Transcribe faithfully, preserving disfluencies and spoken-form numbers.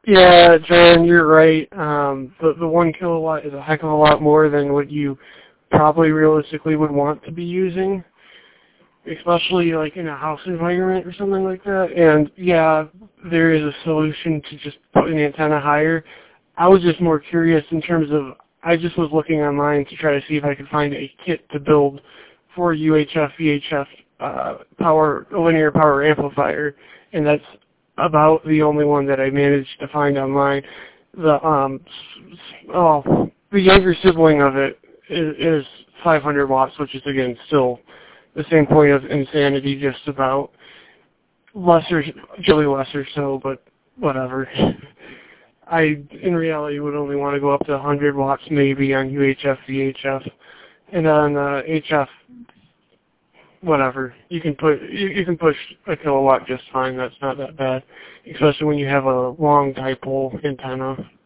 Yeah, John, you're right. Um, the, the one kilowatt is a heck of a lot more than what you probably realistically would want to be using, especially like in a house environment or something like that. And yeah, there is a solution to just putting the antenna higher. I was just more curious in terms of, I just was looking online to try to see if I could find a kit to build for U H F, V H F uh, power, linear power amplifier, and that's about the only one that I managed to find online. The um, oh, the younger sibling of it is, is five hundred watts, which is again still the same point of insanity, just about lesser, really lesser so, but whatever. I, in reality, would only want to go up to one hundred watts maybe on U H F, V H F, and on uh, H F, whatever. You can put you, you can push a kilowatt just fine. That's not that bad, especially when you have a long dipole antenna.